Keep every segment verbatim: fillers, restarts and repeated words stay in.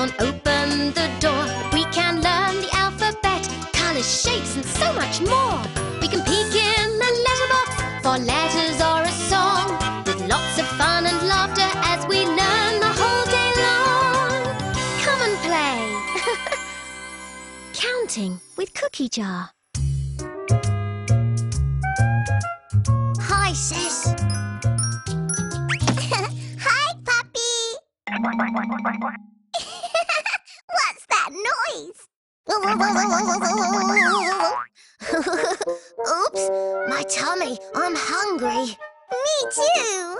on, open the door. We can learn the alphabet, colours, shapes and so much more. We can peek in the letterbox for letters or a song, with lots of fun and laughter as we learn the whole day long. Come and play. Counting with Cookie Jar. Hi, Sis. Hi, Puppy. What's that noise? Oops, my tummy. I'm hungry. Me too.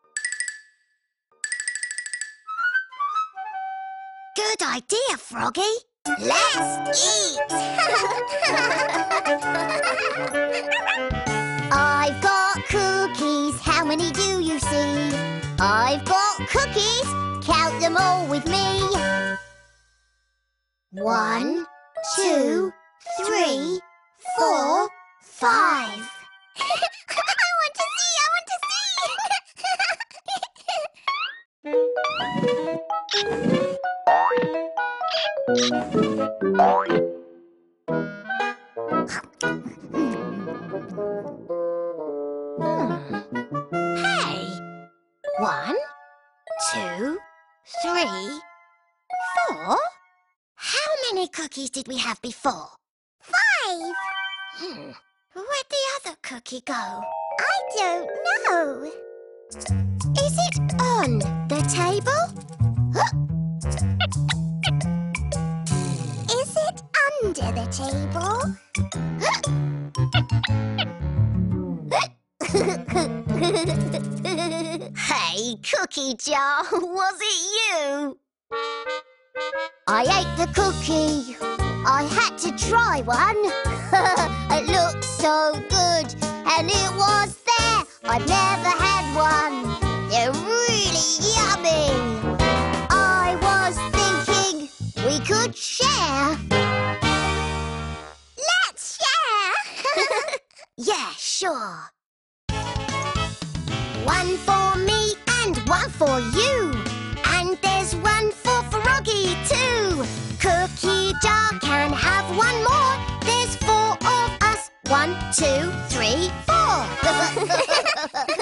Good idea, Froggy. Let's eat. I've got cookies. How many do you see? I've got cookies. Count them all with me. One, two, three, four, five. I want to see, I want to Hey! One, two, three, four. How many cookies did we have before? Five. Hmm. Where'd the other cookie go? I don't know. Is it on the table? Huh? Is it under the table? Hey, Cookie Jar, was it you? I ate the cookie. I had to try one. It looked so good, and it was there. I'd never had one. They're really yummy. I was thinking we could share. Let's share. Yeah, sure. One for me and one for you. And there's one for Froggy too. Cookie Jar can have one more. There's four of us. One, two, three, four.